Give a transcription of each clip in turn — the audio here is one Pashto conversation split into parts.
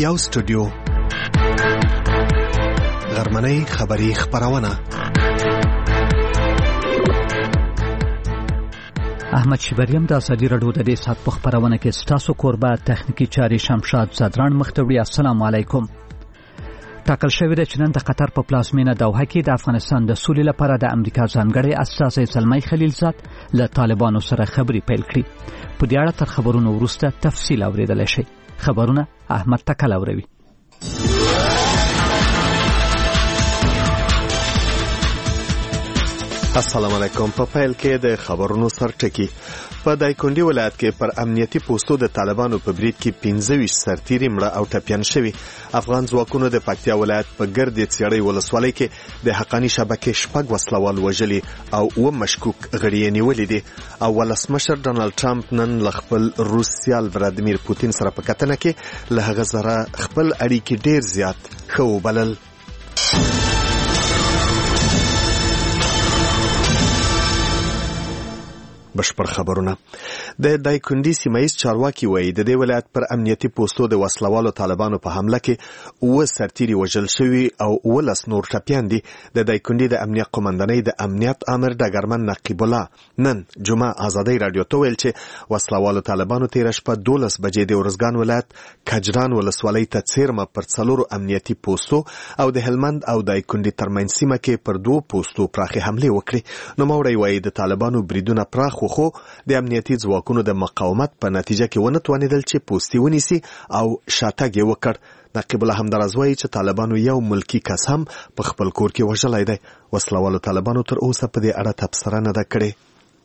یو سټوډیو غرمنۍ خبری خبرونه. احمد شبریم د ازادي راډیو د دې سات په خبرونه کې ستاسو کوربه تخنیکی چاري شمشاد زدران مختوی. السلام علیکم. ټاکل شوی دی چې نن د قطر په پلازمینه دوحه کې د افغانستان د سولې لپاره د امریکا ځانګړی استازی زلمی خلیلزاد له طالبانو سره خبرې پیل کړي. په دې اړه تر خبرونو وروسته تفصیل اوریدلی شئ. خبرونه احمد تکل اوروي. السلام علیکم. په پیل کې د خبرونو سرټکی. په دایکنډي ولایت کې پر امنیتي پوسټو د طالبانو په برید کې 25 سرتیري مړه او ټپیان شوي. افغان ځواکونو د پکتیا ولایت په ګردې څېړۍ ولسوالۍ کې د حقاني شبکې 6 وسلوال وژلي او 2 مشکوک غړي نیولي دي. او ولسمشر ډانلډ ټرمپ نن له خپل روس سیال ولادیمیر پوتین سره په کتنه کې له هغه سره خپل اړیکې ډېر زیات ښه وبلل. بشپړ خبرونه. د دایکنډي سیمایي چارواکي وایي د دې ولایت پر امنیتي پوسټو د وسلوالو طالبانو په حمله کې 2 سرتیري وژل شوي او 12 نور ټپیان دي. د دایکنډي د امنیت قومندانۍ د امنیت امر ډګرمن نقیب الله نن جمعه ازادي رادیو ته ویل چې وسلوالو طالبانو تیر شپه 12 بجې د ورزګان ولایت کجران ولسوالۍ ته څیرمه پر 4 امنیتي پوسټو او د هلمند او دایکنډي ترمنځ سیمه کې پر 2 پوسټو پراخي حمله وکړي. نو موري وایي د طالبانو بریدونه پراخ خو د امنیتي ځواکونو د مقاومت په نتیجه کې ونه توانیدل چې پوستي ونیسي او شاتګ یې وکړ. نقیب الله همدارز وایي چې طالبانو یو ملکی کس هم په خپل کور کې وژلی دی. وسلوالو طالبانو تر اوسه په دې اړه تبصره نه ده کړې.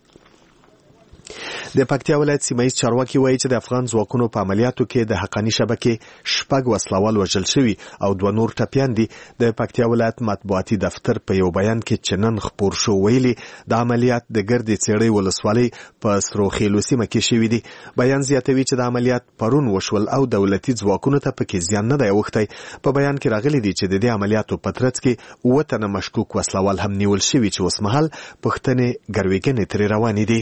د پکتیا ولایت سیمایي چارواکي وایي چې د افغان ځواکونو په عملیاتو کې د حقاني شبکې 6 وسلوال وژل شوي او 2 نور ټپیان دي. د پکتیا ولایت مطبوعاتي دفتر په یو بیان کې چې نن خپور شو ویلي د عملیات د ګردې څېړۍ ولسوالۍ په سروخیلو سیمه کې شوي دي. بیان زیاتوي چې د عملیات پرون وشول او دولتي ځواکونو ته پکې زیان نه دی اوښتی. په بیان کې راغلي دي چې د دې عملیاتو په ترڅ کې 2 تنه مشکوک وسلوال هم نیول شوي چې اوسمهال پوښتنې ګروېږنې ترې روانې دي.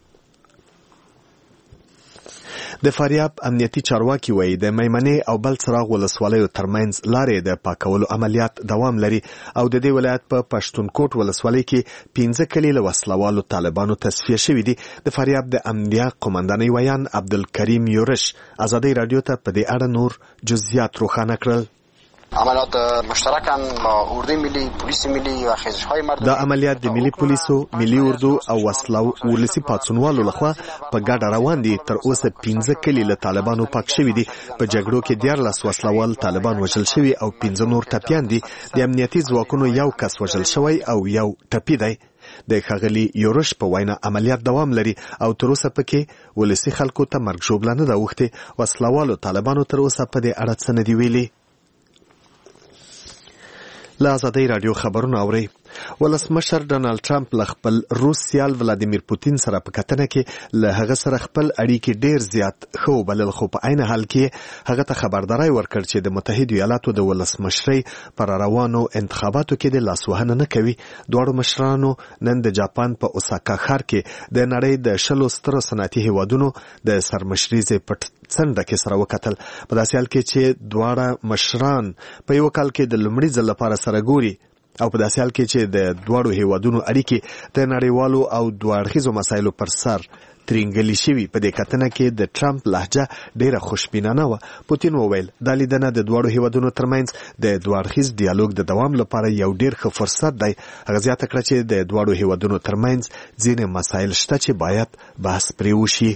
د فاریاب امنیتي چارواکي وایي د میمنې او بل څراغ ولسوالیو ترمنځ لارې د پاکولو عملیات دوام لري او د دې ولایت په پښتونکوټ ولسوالۍ کې 15 کلي له وسلوالو طالبانو تصفیه شوي دي. د فاریاب د امنیه قومندانۍ ویان عبدالکریم یورش ازادي رادیو ته په دې اړه نور جزئیات روښانه کړل. عملیات مشترکاً با اردوی ملی، پلیس ملی و خیزش‌های مردمی. دا عملیات د ملي پولیسو، ملي اردو او ولسي پاڅونوالو لخوا په ګډه روان دي. تر اوسه 15 کلي له طالبانو پاک شوي دي. په جګړو کې 14 وسلوال طالبان وژل شوي او 15 نور ټپیان دي. د امنیتي ځواکونو 1 کس وژل شوی او 1 ټپي دی. د ښاغلي یورش په وینا عملیات دوام لري او تر اوسه پکې ولسي خلکو ته مرګ ژوبله نه ده اوښتې. وسلوالو طالبانو تر اوسه په دې اړه څه نه دي ویلي. له ازادي رادیو خبرونه اورئ. ولسمشر ډانلډ ټرمپ له خپل روس سیال ولادیمیر پوتین سره په کتنه کې له هغه سره خپل اړیکې ډېر زیات ښه وبلل، خو په عین حال کې هغه ته خبرداری ورکړ چې د متحده ایالاتو د ولسمشرۍ پر روانو انتخاباتو کې د لاسوهنه نه کوي. دواړو مشرانو نن د جاپان په اوساکا ښار کې د نړۍ د 20 سترو صنعتي هیوادونو د سرمشرۍ پټ څنډه کې سره وکتل. په داسې حال کې چې دواړه مشران په یو کال کې د لومړي ځل لپاره سره ګوري او په داسې حال کې چې د دواړو هیوادونو اړیکې د نړیوالو او دوه-اړخیزو مسایلو پر سر ترینګلي شوي. په دې کتنه کې د ټرمپ لهجه ډیره خوشبینانه وه. پوتین وویل دا لیدنه د دواړو هیوادونو ترمنځ د دوه-اړخیز ډیالوګ د دوام لپاره یو ډیر ښه فرصت دی. هغه زیاته کړه چې د دواړو هیوادونو ترمنځ ځینې مسایل شته چې باید بحث پرې وشي.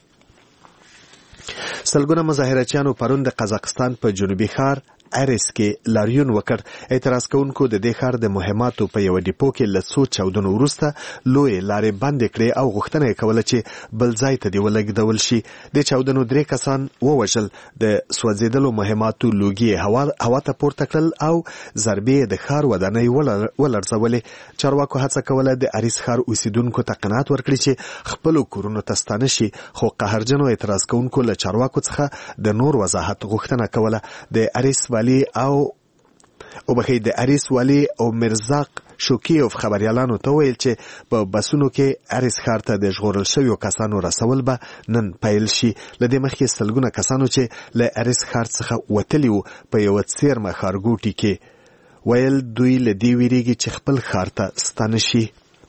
سلګونه مظاهرچیانو پرون د قزاقستان په جنوبي ښار اریس کې لاریون وکړ. اعتراض کوونکو د دې ښار د مهماتو په یو ډیپو کې له څو چاودنو وروسته لوی لارې بندې کړې او غوښتنه یې کوله چې بل ځای ته دې ولګېدول شي. د چاودنو 3 کسان ووژل. د سوځېدلو مهماتو لوګي هوا ته پورته کړل او ضربې د ښار ودانۍ ولړزولې. چارواکو هڅه کوله د اریس ښار اوسیدونکو ته قناعت ورکړي چې خپلو کورونو ته ستانه شي، خو قهرجنو اعتراض کوونکو له چارواکو څخه د نور وضاحت غوښتنه کوله. د اریس والی او د اریس والی او مرزاق شوکیوف خبريالانو ته ویل چې په بسونو کې اریس ښار ته د ژغورل شویو کسانو رسول به نن پیل شي. له دې مخکې سلګونه کسانو چې له اریس ښار څخه وتلي وو په یوه څیرمه ښارګوټي کې ویل دوی له دې ویریږي چې خپل ښار ته ستانه شي.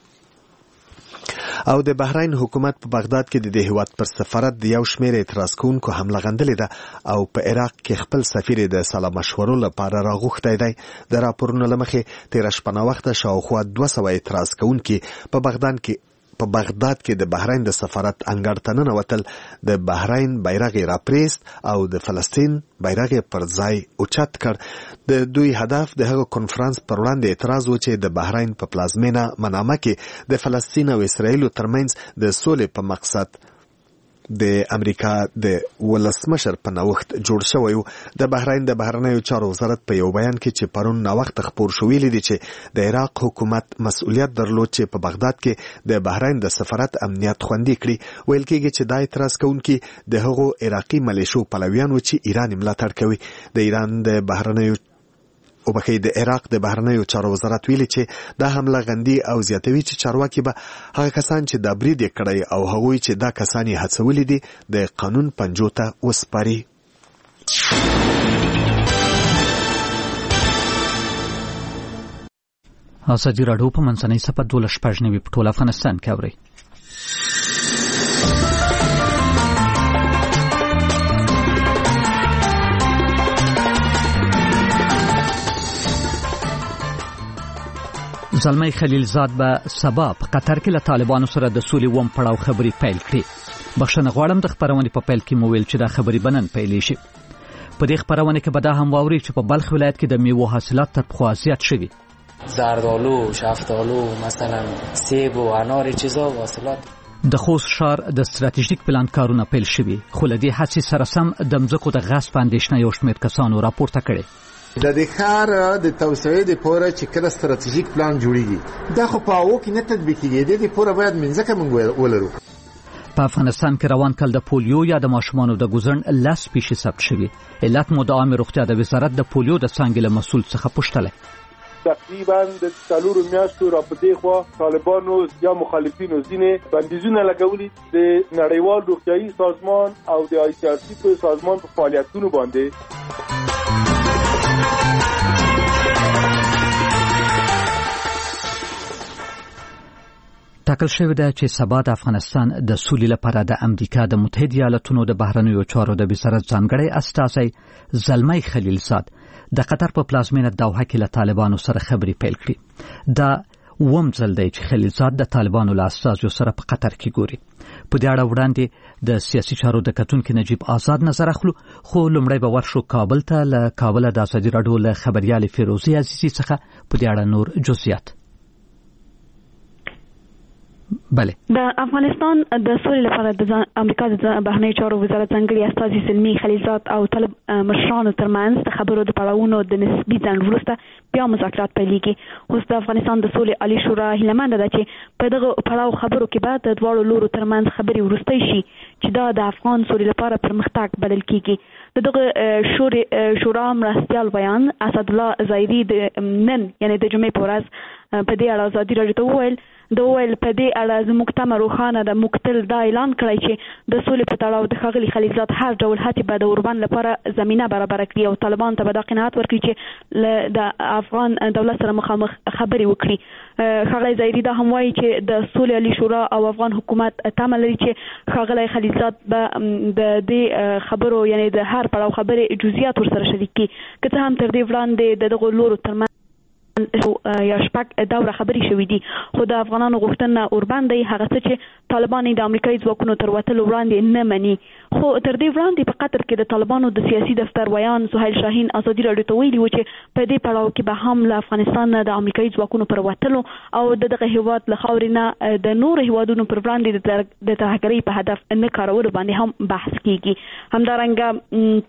او د بحرین حکومت په بغداد کې د دې هیواد پر سفارت د یو شمېر اعتراض کوونکو حمله غندلې ده او په عراق کې خپل سفیر د سلا مشورو لپاره راغوښتی دی. د راپورونو له مخې تېره شپه ناوخته شاوخوا 200 اعتراض کوونکي په بغداد کې د بحرین د سفارت انګړ ته ننوتل. د بحرین بیرغ یې راپریست او د فلسطین بیرغ یې پر ځای اوچت کړ. د دوی هدف د هغه کنفرانس پر وړاندې اعتراض و چې د بحرین په پلازمینه منامه کې د فلسطین او اسرائیل ترمنځ د سولې په مقصد د امریکا د ولسمشر په نوښت جوړ شوی و. د بحرین د بهرنیو چارو وزارت په یو بیان کې چې پرون ناوخته خپور شو ویلي دي چې د عراق حکومت مسؤلیت درلود چې په بغداد کې د بحرین د سفارت امنیت خوندي کړي. ویل کېږي چې دا اعتراض کوونکي د هغو عراقي ملیشو پلویان و چې ایران ملاتړ کوي. د ایران د بهرنیو د عراق د بهرنیو چارو وزارت ویلي چې دا حمله غندي او زیاتوي چې چارواکي به هغه کسان چې دا برید یې کړی او هغوی چې دا کسان یې هڅولي دي د قانون پنجو ته وسپاري. ازادي راډیو په منځنۍ صفحه 12 په ټول افغانستان کې اوري. زلمی خلیلزاد به سبا په قطر کې له طالبانو سره د سولې وم پړاو خبرې پیل کړې. بخښنه غواړم د خبرونې په پیل کې مو ویل چې دا خبرې بنن پیلې شي. په دې خبرونه کې به دا هم واوري چې په بلخ ولایت کې د میوو حاصلات تر پخوا زیات شوي. زردالو، شفتالو، مثلا سیب و انار چیزا و حاصلات. د خوست ښار د ستراتیژیک پلان کارونه پیل شوي خو له دې هڅې سره سم د مځکو د غصب اندېښنه یو شمېر کسانو راپورته کړې. د دې ښار د توسعې لپاره چې کله ستراتیژیک پلان جوړیږي دا خو په هغو کې نه تطبیقېږي. د دې لپاره باید منځکه موږ ولرو. په افغانستان کې روان کال د پولیو یا د ماشومانو د ګوزن 10% ثبت شوي. علت مو د عامه روغتیا د وزارت د پولیو د څانګې له مسؤل څخه پوښتلی. تقریبا د 4 میاشتو را پدې خو طالبانو یا مخالفینو ځینې بندیزونه لګولي د نړیوال روغتیايي سازمان او د ICRC په سازمان په فعالیتونو باندې. ټاکل شوې ده چې سبا د افغانستان د سولې لپاره د امریکا د متحده ایالاتونو د بهرنیو چارو د وزارت ځانګړی استازی زلمی خلیلزاد د قطر په پلازمینه دوحه کې له طالبانو سره خبرې پیل کړې. دا وم ځل دی چې خلیلزاد د طالبانو له استازیو سره په قطر کې ګوري. په دې اړه وړاندې د سیاسي چارو د کتونکي نجیب آزاد نظر اخلو خو لومړی به ورشو کابل ته. له کابل د ازادي راډیو له خبريال فیروزي عزیزي څخه په دې اړه نور جزئیات. بله د افغانستان د سولې لپاره د امریکا د بهرنیو چارو وزارت ځانګړي استازي زلمی خلیلزاد او طالب مشرانو ترمنځ د خبرو د پړاوونو د نسبي ځنډ وروسته بیا مذاکرات پیلېږي. اوس د افغانستان د سولې عالي شورا هیلهمنده ده چې په دغه پړاو خبرو کې به د دواړو لورو ترمنځ خبرې وروستۍ شي چې دا د افغان سولې لپاره پرمختګ بلل کېږي. د دغه شورا مرستیال بیان اسدالله ظاهري د نن یعنی د جمعې په ورځ په دې اړه ازادي راډیو ته وویل په دې اړه زموږ تمه روښانه ده. موږ تل دا اعلان کړی چې د سولې په تړاو د ښاغلي خلیلزاد هر ډول هڅې به د اوربند لپاره زمینه برابره کړي او طالبانو ته به دا قناعت ورکړي چې د افغان دولت سره مخامخ خبرې وکړي. ښاغلی ظاهري دا هم وایي چې د سولې عالي شورا او افغان حکومت تمه لري چې ښاغلی خلیلزاد به د دې خبرو یعنی د هر پړاو خبرې جزئیات ورسره شریک کړي. که څه هم تر دې وړاندې د دغو لورو ترمنځ یا شپږ دوره خبرې شوې دي خو د افغانانو غوښتنه اوربند دی هغه څه چې طالبان د امریکایي ځواکونو تر وتلو وړاندې نه مني. خو تر دې وړاندې په قطر کې د طالبانو د سیاسي دفتر ویان سهیل شاهین ازادي راډیو ته ویلي و چې په دې پړاو کې به هم له افغانستان نه د امریکایي ځواکونو پر وتلو او دغه هیواد له خاورې نه د نورو هیوادونو پر وړاندې د ترهګرۍ په هدف نه کارولو باندې هم بحث کیږي. همدارنګه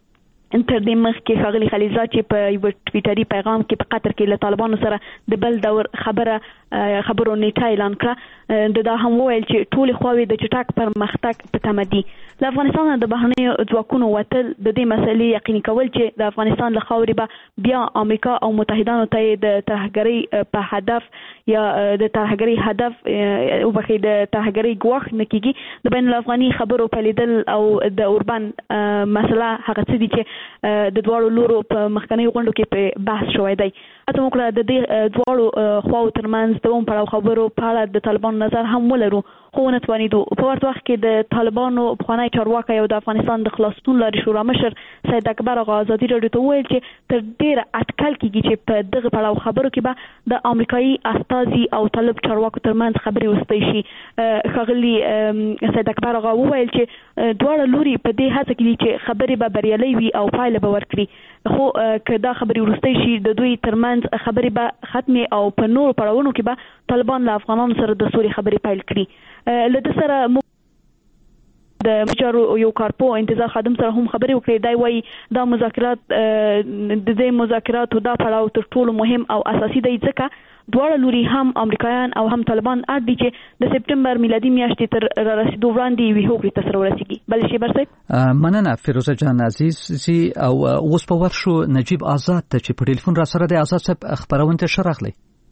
تر دې مخکې ښاغلي خلیلزاد چې په یو ټویټري پیغام کې په قطر کې له طالبانو سره د بل دور خبرو نیټه اعلان کړه دا هم وویل چې ټولې خواوې د چټک پرمختګ په تمه دي. له افغانستان د بهرنیو ځواکونو وتل د دې مسلې یقیني کول چې د افغانستان له خاورې به بیا امریکا او متحدانو ته د ترهګرۍ په هدف یا د ترهګرۍ هدف او بخې د ترهګرۍ ګواښ نه کیږي. د بین الافغاني خبرو پیلیدل او د اوربان مسله هغه څه دي چې د دوړو لورو په مخکنی غونډو کې په بحث شوی دی. اته موږ د دې دوړو خواو ترمنځ د اوم پړاو خبرو په اړه د طالبانو نظر هم ولرو خو نه توانیدو. په ورته وخت کې د طالبانو پخوانی چارواکي او د افغانستان د خلاصون لارې شورا مشر سید اکبر آغا ازادي راډیو ته وویل چې تر ډیره اټکل کیږي چې په دغه پړاو خبرو کې به د امریکایي استازي او طالب چارواکو ترمنځ خبرې وستې شي. ښاغلي سید اکبر آغا وویل چې دواړه لوري په دې هڅه کې دي چې خبرې به بریالۍ وي او پایله به ورکړي خو که دا خبرې وروستۍ شي د دوی ترمنځ خبرې به ختمې او په نورو پړاوونو کې به طالبان له افغانانو سره د سولې خبرې پیل کړي. له دې سره د مجارو یو کارپو انتظار خادم سره هم خبرې وکړې. دا وایي دا مذاکرات د دې مذاکراتو دا پړاو تر ټولو مهم او اساسي دی ځکه دواړه لوري هم امریکایان او هم طالبان اړ دي چې د سپټمبر میلادي میاشتې تر رسیدو وړاندې یوې هوکړې ته سره ورسیږي. بل شي برسه مننه فیروزه جان عزیز او اوس په ورشو نجیب آزاد ته چې په ټلیفون را سره د آزاد صاحب خبرونه ته شرحلي.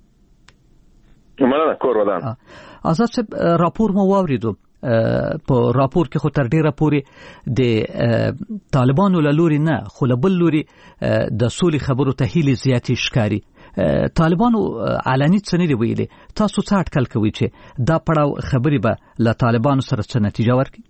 مننه کور ودان. آزاد صاحب راپور مو واوریدو. په راپور کې خو تر ډیره پورې د طالبانو له لوري نه خو له بل لوري د سولې خبرو ته هیلې زیاتې ښکاري. طالبانو علني څه نه دی ویلي. تاسو څه اټکل کوئ چې دا پړاو خبرې به له طالبانو سره څه نتیجه ورکړي؟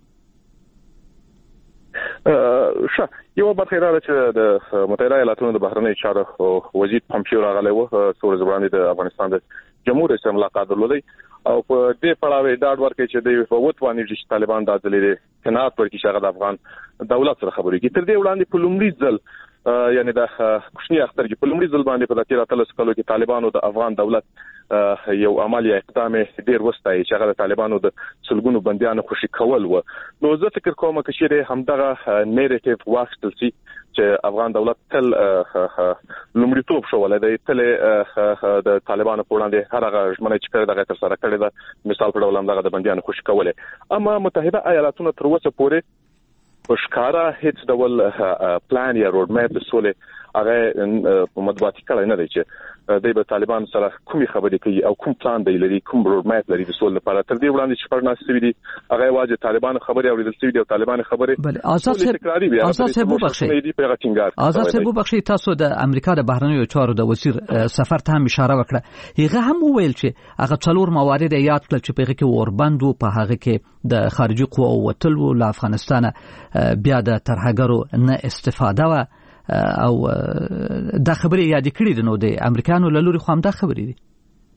یو برخه دا چې د متحده ایالاتونو د بهرنیو چارو وزیر پامپیو راغلی و څو ورځې وړاندې د افغانستان د جمهور رئیس سره ملاقات درلودی او په دې پړاو ډاډ ورکړي چې د وټوانی چې طالبان د ځلې قناعت ورکړي چې هغه د افغان دولت سره خبرې کوي. تر دې وړاندې په لومړي ځل یعنی د کوچنی اختر کې په لومړي ځل باندې په 13 کالو کې طالبانو د افغان دولت یو عملی اقدام ډیر وستای چې هغه د طالبانو د سلګونو بنديانو خوشي کول و. نو زه فکر کوم چې همدغه نیریټیو واخیستل شي چې افغان دولت تل لومړیتوب شو ولې تل د طالبانو په وړاندې هر هغه ژمنه چې کړې دغه تر سره کړې ده مثال په ډول همدغه د بنديانو خوشي کوله. اما متحده ایالاتونو تر اوسه پورې په ښکارا هیڅ ډول پلان یا روډ میپ د سولې هغه مطبوعاتي کړی نه دی چې د طالبان سره کومې خبرې کوي او کوم پلان دی لري کوم روډ میپ لري د سولې لپاره. تر دې وړاندې چې پرناس سوي دي هغه واجب طالبان خبرې اوریدل سوي دي او طالبان خبرې بل آزاد صاحب وبخښي تاسو د امریکا د بهرنیو چارو د وزیر سفر ته هم اشاره وکړه. هغه هم وویل چې هغه څلور موارد یاد کړل چې په هغه کې اوربند او په هغه کې د خارجي قواو وتل او له افغانستان بیا د ترهګرو نه استفاده و او دا خبرې یاد کړې دي. نو د امریکانو له لوري خو هم دا خبرې دي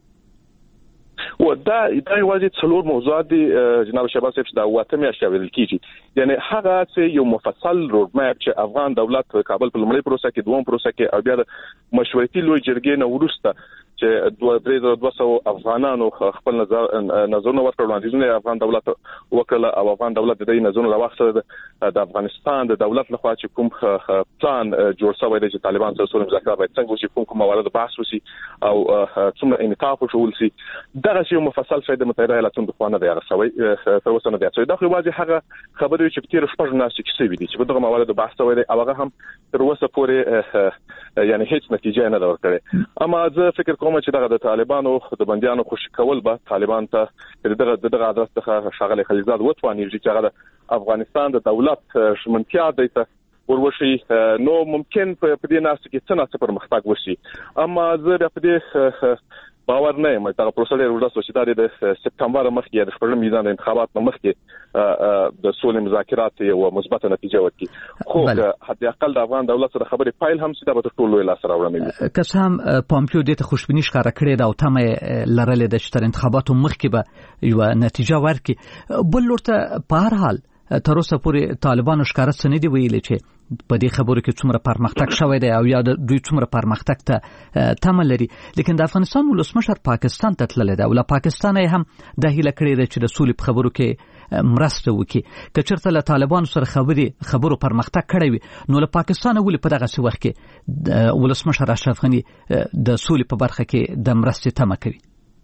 و دا یوازې څلور موضوعات دي جناب شهباز صاحب دا واته میاشتې ویل کیږي. یعنی هغه چې یو مفصل روډ میپ چې افغان دولت په کابل په لومړی پروسه کې دوم پروسه کې او بیا د مشورتي لوی جرګې نه وروسته چې 200 افغانانو خپل نظرونه ورکړل وړاندیزونه افغان دولت وکړه او افغان دولت د دې نظرونو راوخته د افغانستان د دولت لخوا چې کوم پلان جوړ شوی دی چې طالبان سره سولې مذاکرات باید څنګه وشي کوم موارد بحث وشي او څومره انعطاف وشول شي. دا یو مفصل شی د متحده ایالاتونو د خوانه دی هغه سوي تر اوسه نه دی چې دا خو واځي هغه خبرې چې په تیر شپږ ناس کې سوي دي چې په دغه موارد بحث شوی دی او هغه هم تر اوسه پورې یعنی هیڅ نتیجه نه ورکړي. اما زه فکر کوم چې دغه د طالبانو د بنديانو خوشي کول به طالبان ته دغه ادرس ته شغله خلیزاد وټوانی چې هغه د افغانستان د دولت شمنتیا دی ته وروشي نو ممکن په دې ناس کې څه پرمختګ وشي. اما زه په دې باور نه یم چې پروسه ډېر وړاندې شوه چې د سپټمبر مخکې د خپل میدان انتخابات مخکې د سولې مذاکرات او مثبت نتیجه ورکړي. خو حتی اقل د افغان دولت سره خبرې فایل هم سیده به ټول لا سره وړاندې که څه هم پامپیو دې ته خوشبیني ښکاره کړې ده او تمه لرلې ده چې تر انتخاباتو مخکې به یو نتیجه ورکړي. بل ورته په هر حال تر اوسه پورې طالبانو ښکاره څه نه دی ویلي چې په دې خبرو کې څومره پرمختګ شوی دی او یا دوی څومره پرمختګ ته تمه لري. لیکن د افغانستان ولسمشر پاکستان ته تللی دی او له پاکستانه هم د هیله کړې ده چې د سولې په خبرو کې مرسته وکړي. که چېرته له طالبانو سره خبرو پرمختګ کړی وي نو له پاکستانه ولې په دغسې وخت کې ولسمشر اشرف غني د سولې په برخه کې د مرستې تمه کوي؟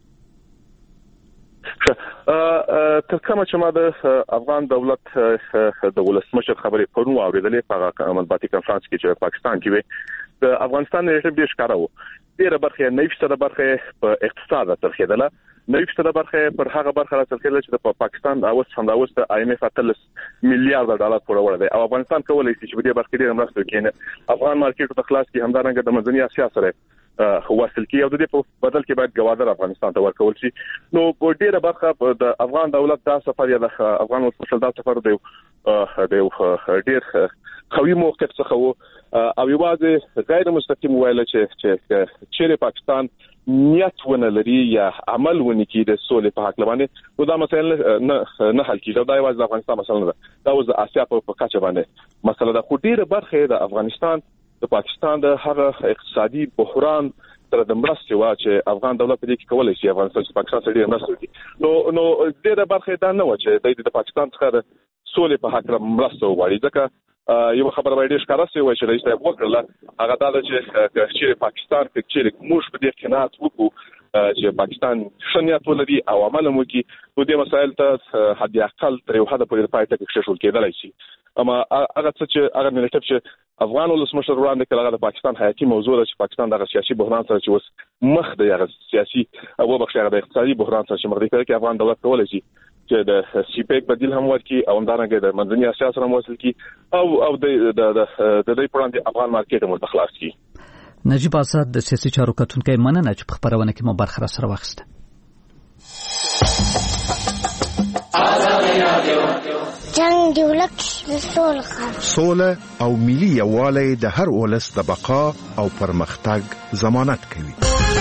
تر کومه چې ما د افغان دولت د ولسمشر خبرې پرون اوریدلې په مطبوعاتي کنفرانس کې چې پاکستان کې وي د افغانستان ریټ ډیر ښکاره وو. ډیره برخه 90% برخه په اقتصاد ترخیدله، 90% برخه پر هغه برخه ترخیدله چې د پاکستان اوس د IMF 30 میلیارډ ډالر پورې وړ دی او افغانستان کولای شي چې په دې برخه کې ډیر مرسته وکړي. افغان مارکیټ ته خلاص کې همدارنګه د منځنۍ اسیا سره وصل کی او د دې په بدل کې باید گوادر افغانستان ته ورکول شي. نو په ډیره برخه د افغان دولت دا سفر یا د افغان ولسمشر دا سفر دی ډیر قوي موقف څخه وو او یوازې غیر مستقیم ویل چې پاکستان نیت ونه لري یا عمل ونه کوي د سولې په حق باندې نو دا مسایل نه حل کیږي. دا یوازې د افغانستان مسله نه ده، دا اوس د اسیا په کچه باندې مسله ده. خو ډیره برخه د افغانستان د پاکستان د هغه اقتصادي بحران سره د مرستې وا چې افغان دولت په دې کې کولای شي افغانستان چې پاکستان سره ډیر مرسته وکړي. نو ډیره برخه دا نه و چې د پاکستان څخه د سولې په حق مرسته وغواړي. ځکه یو خبره باید ښکاره شي چې رئیس صاحب وکړه هغه دا چې پاکستان چې موږ په دې قناعت وکړو چې پاکستان شنیات ولري او عمل مو کوي نو دې مسایل ته حد اقل تر یو حد پورې پای ته کېښول کېدلای شي. اما هغه څه چې هغه ملتف چې افغان ولسمشر وړاندې کړه د پاکستان حیاتي موضوع ده چې پاکستان دغه سیاسي بحران سره چې اوس مخ دی هغه سیاسي او بخښه د اقتصادي بحران سره چې مخ دی کې افغان دولت کولای شي چې د سیپیک بدیل هم ورکړي او همدارنګه د منځنۍ اسیا سره موصل کړي او د دې پرانده افغان مارکیټ مو تخلاص کړي. نجیب آزاد د سیاسي چارو کتونکي مننه چې په خبرونه کې مو برخه سره واخیسته. جنگ دی ولک سوله او ملي یووالی د هر ولس د بقا او پرمختګ ضمانت کوي.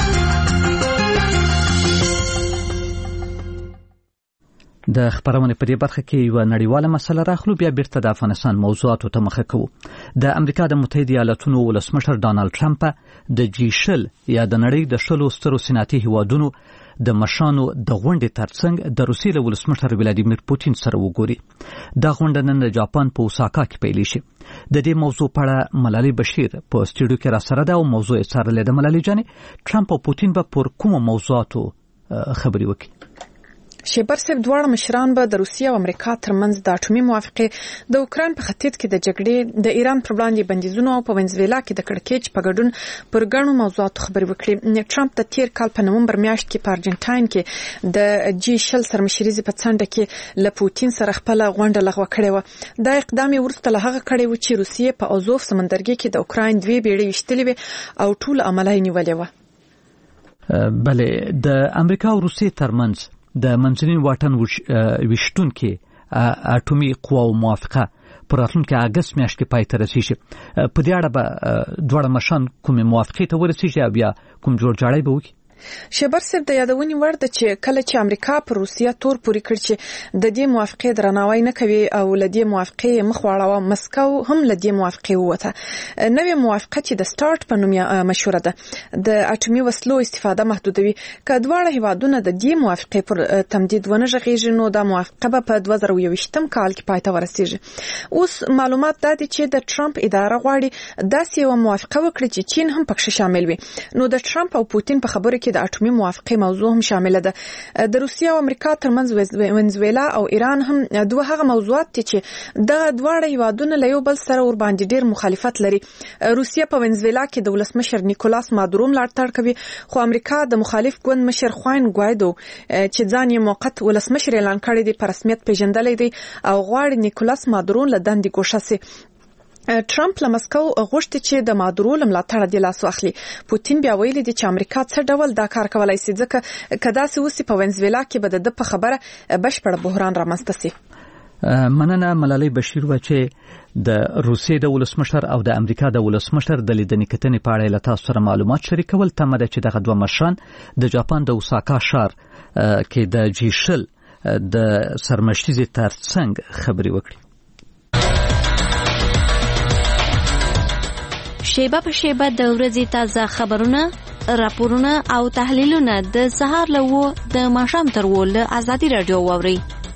د خبرونه په دې برخه کې یو نړیواله مسله راخلو بیا بیرته د افغانستان موضوعاتو ته مخه کوو. د امریکا د متحده ایالاتونو ولسمشر ډانلډ ټرمپ د G20 یا د نړۍ د 10 سترو صنعتي هیوادونو د مشانو د غونډې ترڅنګ د روسیې له ولسمشر ولادیمیر پوتین سره وګوري. دا غونډه نن د جاپان په اوساکا کې پیل شي. د دې موضوع په اړه ملالۍ بشیر په استودیو کې را سره ده او موضوع یې څارلې ده. ملالۍ جانې، ټرمپ او پوتین به پر کومو موضوعاتو خبرې وکړي؟ شیبر صاحب دواړه مشران به د روسیې او امریکا ترمنځ د اټومي موافقې د اوکران په ختیځ کې د جګړې د ایران پر وړاندې بندیزونو او په وینزویلا کې د کړکېچ په ګډون پر ګڼو موضوعاتو خبرې وکړي. ټرمپ د تیر کال په نومبر میاشت کې په ارجنټاین کې د G20 سرمشریزې په څنډه کې له پوتین سره خپل غونډه لغوه کړې و. دا اقدام ورسته له هغه کړی و چې روسیې په ازوف سمندرګي کې د اوکران دوی بیړۍ وشتلې وي او ټول عملای نیولې و. بله، د امریکا او روسیې ترمنځ د منځني واټن وشتونکو اټومي قواو موافقه پر راتلونکي اگست میاشت کې پای ته رسیږي. په دې اړه به دواړه مشان کومې موافقې ته ورسیږي او بیا کوم جوړجاړی به وکړي؟ شیبر صاحب د یادونې وړ ده چې کله چې امریکا پر روسیه تور پوري کړ چې د دې موافقې درناوی نه کوي او لدې موافقې مخ واړه مسکو هم لدې موافقې وته. نوې موافقه چې د سٹارټ په نوم مشهوره ده د اټومي وسلو استفاده محدودوي. کډواړه هیوادونه د دې موافقې پر تمدید ونه ژغېږي نو د موافقه په 2021 کال کې پای ته ورسیږي. اوس معلومات دا دي چې د ټرمپ اداره غواړي داسې یو موافقه وکړي چې چین هم پکې شامل وي. نو د ټرمپ او پوتین په خبره کې د اټومي موافقې موضوع هم شامل ده. د روسیې او امریکا ترمنځ وینزویلا او ایران هم دوه هغه موضوعات دي چې د دواړه هیوادونو له یو بل سره ور باندې ډیر مخالفت لري. روسیه په وینزویلا کې د ولسمشر نیکولاس مادورو ملاتړ کوي، خو امریکا د مخالف ګوند مشر خوان ګوایدو چې ځان یې موقت ولسمشر اعلان کړی دی په رسمیت پیژندلې دی او غواړي نیکولاس مادورو له دندې ګوښه شي. ټرمپ له مسکو غوښتي چې د مادورو ملاتړ د لاس واخلي. پوتین بیا ویلي دی چې امریکا څه ډول دا کار کولای شي ځکه کدا سه وسی په وینزویلا کې به د په خبره بشپړ بحران رامنځته شي. مننه ملالۍ بشیر و چې د روسیې د ولسمشر او د امریکا د ولسمشر د لیدنې کتنې په اړه له تاسو سره معلومات شریکول. تمه ده چې دغه دوه مشران د جاپان د اوساکا ښار کې د G20 د سرمشریزې ترڅنګ خبرې وکړي. شیبه په شیبه د ورځې تازه خبرونه، راپورونه او تحلیلونه د سهار له 9 د ماښام تر 10 له ازادي رادیو واورئ.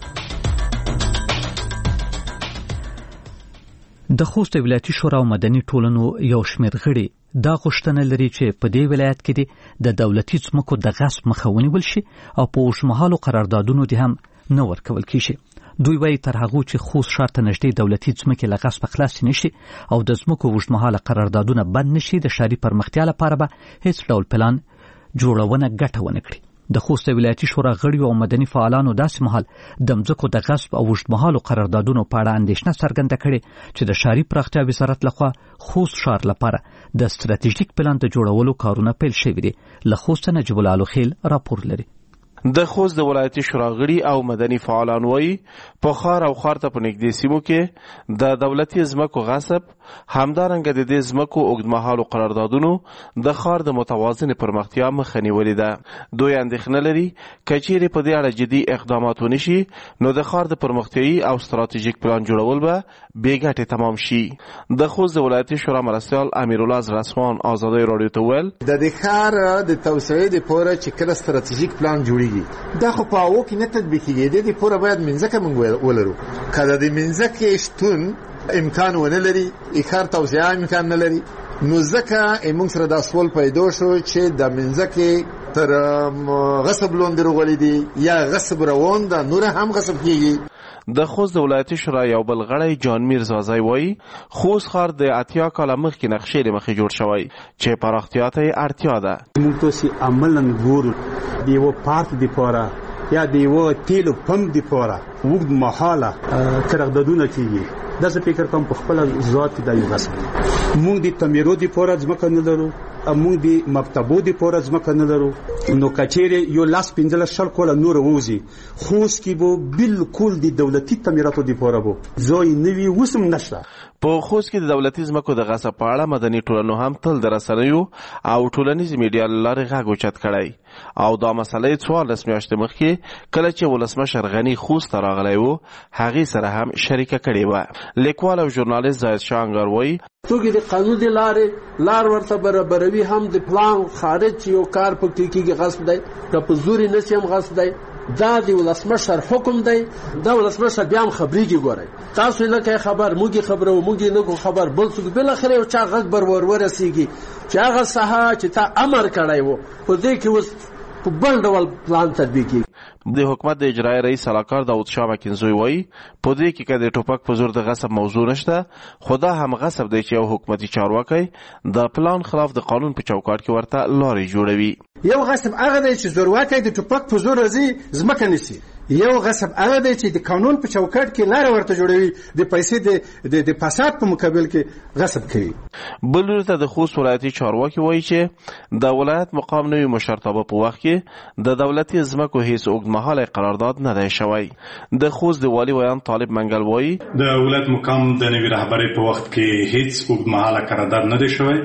د خوست ولایتي شورا او مدني ټولنو یو شمېر غړي دا غوښتنه لري چې په دې ولایت کې د دولتي ځمکو د غصب مخه ونیول شي او په اوږدمهالو قراردادونو دې هم نه ورکول کیږي. دوی وایي تر هغو چې خوست ښار ته نږدې دولتي ځمکې له غصبه خلاصې نشي او د ځمکو اوږدمهاله قراردادونه بند نشي، د ښاري پرمختیا لپاره به هیڅ ډول پلان جوړونه ګټه ونه کړي. د خوست ولایتي شورا غړیو او مدني فعالانو داسې مهال د ځمکو د غصب او اوږدمهالو قراردادونو په اړه اندېښنه څرګنده کړې چې د ښاري پراختیا وزارت لخوا خوست ښار لپاره د ستراتیژیک پلان د جوړولو کارونه پیل شوي دي. له خوست نجیب الله الخیل راپور لري. د خوست د ولایتي شورا غړي او مدني فعالان وایي په ښار او ښار ته په نږدې سیمو کې د دولتي ځمکو غصب، همدارنګه د دې ځمکو اوږدمهالو قراردادونو د ښار د متوازن پرمختیا مخه نیولې ده. دوی اندېښنه لري که چیرې په دې اړه جدي اقدامات ونشي نو د ښار د پرمختیایي او ستراتیژیک پلان جوړول به بې ګټې تمام شي. د خوست د ولایتي شورا مرستیال امیرالله زړسوان ازادۍ راډیو ته وویل د دې ښار د توسعې لپاره چې کله ستراتیژیک پلان جوړیږي دا خو په هغو کې نه تطبیقېږي. د دې پوره باید منځکه موږ ولرو. که د دې منځکې شتون امکان ونه لري، ښار توسعه امکان نه لري، نو ځکه موږ سره دا سوال پیدا شو چې د منځکې تر غصب لاندې راغلي دي یا غصب روان ده، نور هم غصب کېږي. د خوست د ولایتي شورا یو بل غړی جان میر زازی وایي خوست ښار د 80 کاله مخکې نقشې له مخې جوړ شوی چې پراختیا ته یې اړتیا ده. موږ تاسې عملاً ګورو د یوه پارک دپاره یا د یوه تیلو پمپ دپاره اوږدمهاله قراردادونه کېږي. دا زه فکر کوم په خپله ذات کې دا یو غصب دی. موږ د تعمیرو دپاره ځمکه نه لرو، موږ د مکتبو دپاره ځمکه نه لرو، نو که چیرې یو 15 کاله نور ووځي خوست کې به بالکل د دولتي تعمیراتو دپاره به ځای نه وي، اوس هم نشته. په خوست کې د دولتي ځمکو د غصب په اړه مدني ټولنو هم تل د رسنیو او ټولنیزې میډیا له لارې غږ اوچت کړی او دا مسله یې 14 میاشتې مخکې کله چې ولسمشر غني خوست ته راغلی و هغې سره هم شریکه کړې وه. لیکوال او ژورنالیست زاهد شاه انګار وایي څوک د قانون د لار ورته برابروي، هم د پلان خارج چې یو کار پکې کېږي غصب دی، که په زوري نشي هم غصب دی. دا د ولسمشر حکم دی، دا ولسمشر بیا هم خبرېږي. ګورئ تاسو نه کوئ خبر، موږ یې خبرو، موږ یې نه کوو خبر، بل څوک بالاخره یو چا غږ بر ورسېږي چې هغه ساحه چې تا امر کړی و په دې کې اوس په بل ډول پلان تطبیقېږي. د حکومت د اجرایي رئیس سلاکار داود شاه مکنزوی وایي په دې کې که د ټوپک په زور د غصب موضوع نشته، خو دا هم غصب دی چې یو حکومتي چارواکی د پلان خلاف د قانون په چوکاټ کې ورته لارې جوړوي. یو غصب هغه دی چې زورواکی د ټوپک په زور راځي ځمکه نیسي، یو غصب هغه دی چې د قانون په چوکاټ کې لاره ورته جوړوي، د پیسې د فساد په مقابل کې غصب کوي. بل ورته د خوست ولایتي چارواکي وایي چې د ولایت مقام نوي مشرتابه په وخت کې د دولتي ځمکو هیڅ اوږدمهاله قرارداد نه دی شوی. د خوست د والي ویان طالب منګل وایي د ولایت مقام د نوي رهبرۍ په وخت کې هیڅ اوږدمهاله قرارداد نه دی شوی.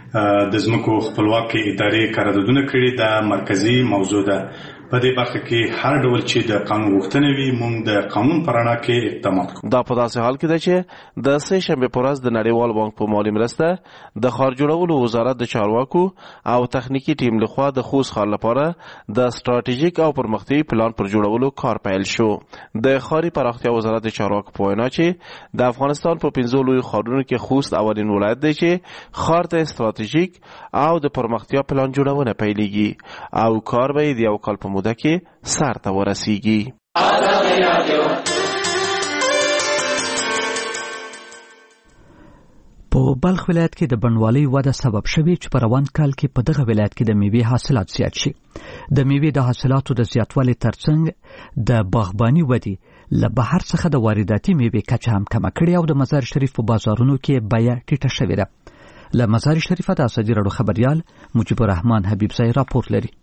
د ځمکو خپلواکي ادارې قراردادونه کړي، دا مرکزی موضوع ده. په دې برخه کې هر ډول چې د قانون غوښتنې وي موږ د قانون په رڼا کې اقدامات کوو. دا په داسې حال کې ده چې د سه شنبې په ورځ د نړیوال بانک په مالي مرسته د ښار جوړولو وزارت د چارواکو او تخنیکی ټیم لخوا د خوست ښار لپاره د ستراتیژیک او پرمختیایي پلان پر جوړولو کار پیل شو. د ښاري پراختیا وزارت د چارواکو په وینا چې د افغانستان په 15 لویو ښارونو کې خوست اولین ولایت دی چې ښار ته ستراتیژیک او د پرمختیا پلان جوړونه پیلېږي او کار به د یو کال په موده کې سر ته ورسیږي. په بلخ ولایت کې د بڼوالۍ وده سبب شوی چې په روان کال کې په دغه ولایت کې د میوې حاصلات زیات شي. د میوې د حاصلاتو د زیاتوالي ترڅنګ د باغباني ودې له بهر څخه د وارداتي میوې کچه هم کمه کړې او د مزار شریف په بازارونو کې بیه ټیټه شوې ده. له مزار شریفه د ازادي راډیو خبریال مجیب الرحمن حبیب زئی راپور لري.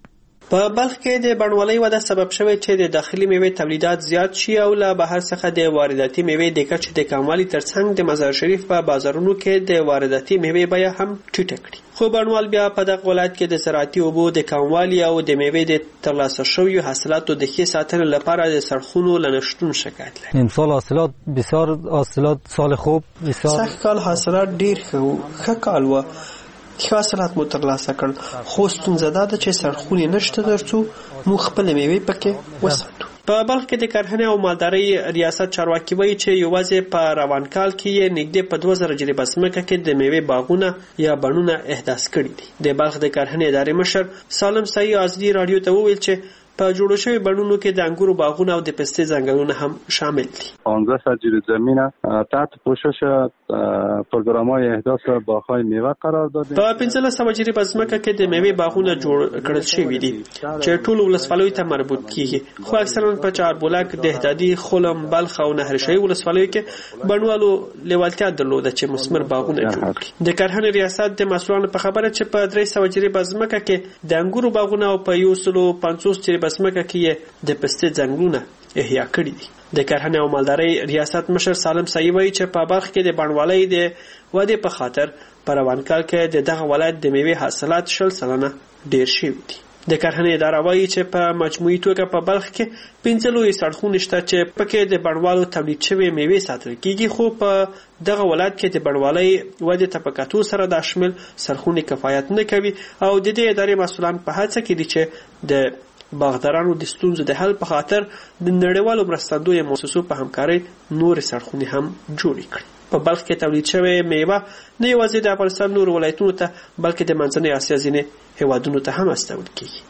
په بلخ کې د بڼوالۍ وده سبب شوی چې د داخلي میوې تولیدات زیات شي او له بهر څخه د وارداتي میوې د کچې د کموالي ترڅنګ د مزار شریف په بازارونو کې د وارداتي میوې بیه هم ټیټه کړي. خو بڼوال بیا په دغه ولایت کې د زراعتي اوبو د کموالي او د میوې د ترلاسه شویو حاصلاتو د ښې ساتنې لپاره د سړکونو له نشتون شکایت لري. امسال حاصلات بسیار حاصلات سال خوب بسیار سږکال حاصلات ډیر ښه کال و، ښه حاصلات مو ترلاسه کړل، خو ستونزه دا ده چې سړکونه نشته ترڅو موږ خپل میوې پکې وساتو. په بلخ کې د کرهنې او مالدارۍ ریاست چارواکي وایي چې یوازې په روان کال کې یې نږدې په 2000 جریبه ځمکه کې د میوې باغونه یا بڼونه احداث کړي دي. د بلخ د کرهنې ادارې مشر سالم سعی ازدی رادیو ته وویل چې په جوړو شوی بڼونو کې د انګورو باغونه او د پستې ځنګلونه هم شامل دي. 15 جریبه زمینه تحت پوشش پروگرام‌های احداث باغ‌های میوه قرار داده. په 1500 جریبه ځمکه کې د میوې باغونه جوړ کړل شوي دي چې ټول ولسوالیو ته مربوط کیږي، خو اکثرا په چاربولک، دهدادي، خلم، بلخ او نهرشاهي ولسوالیو کې بڼوالو لیوالتیا درلوده چې مثمر باغونه جوړ کړي. د کرهنې ریاست د مسؤلانو په خبره چې په 300 جریبه ځمکه کې د انګورو باغونه او په 150 جریبه ځمکه کې د پستې ځنګلونه احیا کړي دي. د کرهنې او مالدارۍ ریاست مشر سالم سعی وایي چې په بلخ کې د بڼوالۍ د ودې په خاطر په روان کال کې دغه ولایت د میوې حاصلات 60% ډیر شوي دي. د کرهنې اداره وایي چې په مجموعي توګه په بلخ کې 15 سړکونه شته چې پکې د بڼوالو تولید شوی میوې ساتل کیږي، خو په دغه ولایت کې د بڼوالۍ ودې ته په کتو سره د شامل سړکونه کفایت نه کوي او د دې ادارې مسؤلان په هڅه کې دي چې د باغدارانو د ستونزو د حل په خاطر د نړیوالو مرستندویه مؤسسو په همکارۍ نور سړکونه هم جوړ کړي. په بلخ کې تولید شوی میوه نه یوازې د افغانستان نور ولایتونو ته بلکې د منځنۍ اسیا ځینې هیوادونو ته هم استول کیږي.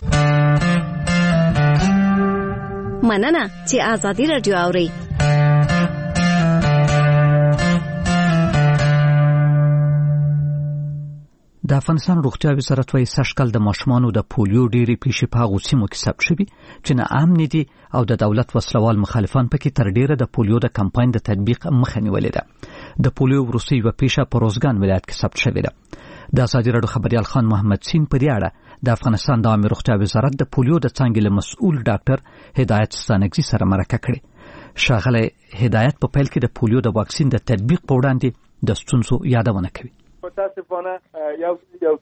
مننه چې آزادي رادیو اوري. د افغانستان روغتیا وزارت وايي سږکال د ماشومانو د پولیو ډېری پیښې په هغو سیمو کې ثبت شوي چې نه امن دي او د دولت وسلوال مخالفان پکې تر ډیره د پولیو د کمپاین د تطبیق مخه نیولې ده. د پولیو وروستۍ یوه پیښه په روزګان ولایت کې ثبت شوې ده. د ازادي راډیو خبریال خان محمد سین په دې اړه د افغانستان د عامه روغتیا وزارت د پولیو د څانګې له مسؤل ډاکټر هدایت ستانکزي سره مرکه کړې. ښاغلی هدایت په پیل کې د پولیو د واکسین د تطبیق په وړاندې د ستونزو یادونه کوي. متاسفانه یو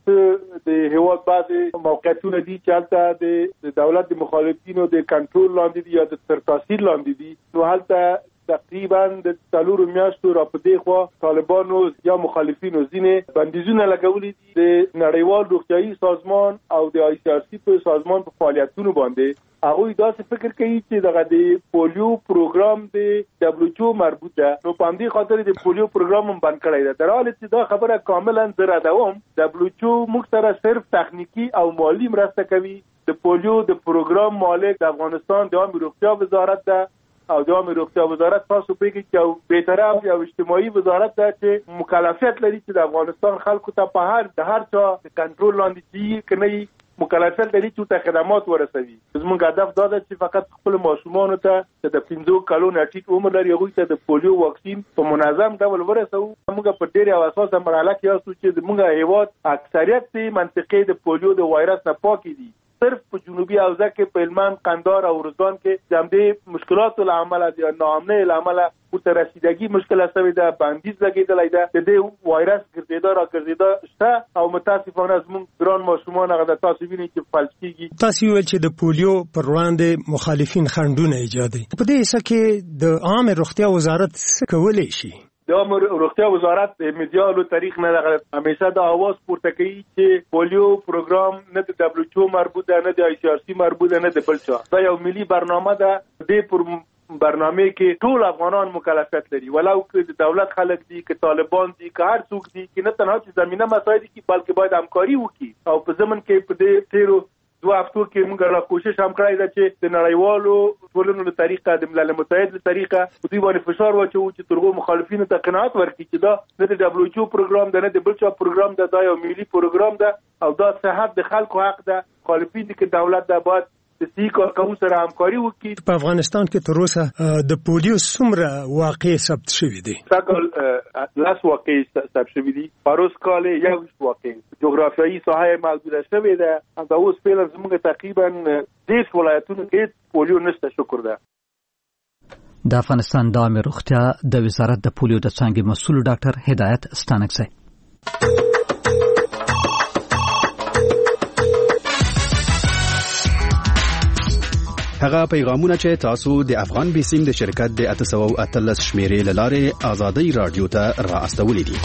څه د هیواد بعضې موقعیتونه دي چې هلته د دولت د مخالفینو د کنټرول لاندې دي یا د سرتاسیر لاندې دي، نو هلته تقریبا د 4 میاشتو را په دې خوا طالبانو یا مخالفینو ځینې بندیزونه لګولي دي د نړیوال روغتیايي سازمان او د ICRC په سازمان په فعالیتونو باندې. هغوی داسې فکر کوي چې دغه د پولیو پروګرام د WHO مربوط ده، نو په همدې خاطر د پولیو پروګرام هم بند کړی ده. در حال چې دا خبره کاملا زه ردوم. WHO موږ سره صرف تخنیکی او مالی مرسته کوي. د پولیو د پروګرام مالک د افغانستان د عامه روغتیا وزارت ده او د عامه روغتیا وزارت تاسو پیږي چې به طرف یو اجتماعي وزارت ده چې مکلفیت لري چې د افغانستان خلکو ته په هر چا کنټرول لاندې شي کني مکلفیت لري چې ته خدمات ورسوي. زموږ هدف دا ده چې فقط خپل ماشومانو ته د 15 کلونو ټیټ عمر لري هغوی ته د پولیو واکسین په منظم ډول ورسوو. موږ په ډېرې اساسه مرحله کې یاستو چې زموږ هیواد اکثریت منطقې د پولیو د وایرس نه پاکې دي. صرف په جنوبي حوزه کې په هلمند، قندهار او روزګان کې د همدې مشکلاتو له امله د ناامنۍ له امله ورته رسیدګي مشکله شوې ده، بندیز لګېدلی ده، د دې وایرس ګرځېدا راګرځېدا شته او متاسفانه زموږ ګران ماشومان هغه د تاسو وینئ چې فلج کېږي. تاسو ویل چې د پولیو پر وړاندې مخالفین خنډونه ایجادوي. په دې حصه کې د عامه روغتیا وزارت څه کولی شي؟ د عامه روغتیا وزارت د میډیالو تاریخ نه همیشه د اواز پورته کوي چې پولیو پروګرام نه د WHO مربوط ده، نه د ICRC مربوط ده، نه د بل چا. دا یو ملي برنامه ده. د برنامه کې ټول افغانان مکلفیت لري، ولو که د دولت خلک دي، که طالبان دي، که هر څوک دي، چې نه تنها چې زمینه مساعد دي بلکې باید همکاري وکړي. او په ضمن کې په دې تیرو 2 هفتو کې موږ را کوشش هم کړی ده چې د نړیوالو ټولنو له طریقه د ملل متحد له طریقه دوی باندې فشار واچوو چې تر هغو مخالفینو ته قناعت ورکړي چې دا نه د WHO پروګرام ده، نه د بل چا پروګرام ده، دا یو ملي پروګرام ده او دا صحت د خلکو حق ده. مخالفین دي که دولت ده باید د صحي کارکوونکو سره همکاري وکړي. په افغانستان کې تر اوسه د پولیو څومره واقع ثبت شوي دي؟ شکل 10 واقع ثبت شوي دي. پاروس کال 1 واقع جغرافیایي ساحه محدوده شوې ده. دا اوس فعلا زموږ تقریبا 10 ولایتونو کې پولیو نشته. شکر ده. د افغانستان د عامه روغتیا د وزارت د پولیو د څانګې مسؤل ډاکټر هدایت ستانکزی. هغه پیغامونه چې تاسو د افغان بیسیم د شرکت د 813 شمیرې لاره آزادۍ رادیو ته را استولې دي.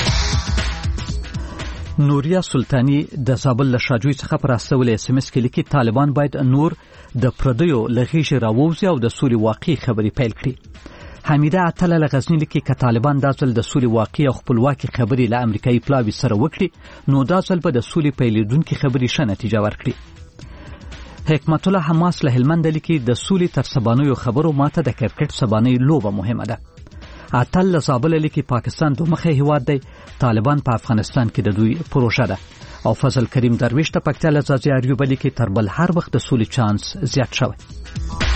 نوریا سلطانی د زابل له شاجوی څخه پر استول اس ام اس کې لیکي طالبان باید نور د پردیو لغیش راووزي او د سولې واقعي خبري پیل کړي. حمیده عطله له غزنی لیکي ک طالبان د ځل د سولې واقعي او خپلواکي خبري له امریکایي پلاوی سره وکړي نو د ځل په د سولې پیلېدونکو خبري ښه نتیجه ورکړي. حکمت الله حماس له هلمند لیکي د سولې تر سبانیو خبرو ماته د کرکټ سبانۍ لوبه مهمه ده. عطل له زابل لیکي پاکستان دوه مخه هیواد دی. طالبان په افغانستان کې د دوی پروژه ده. او فضل کریم درویش ته پکتیا له ځاځي اریوب لیکي تر بل هر وخت د سولې چانس زیات شوی.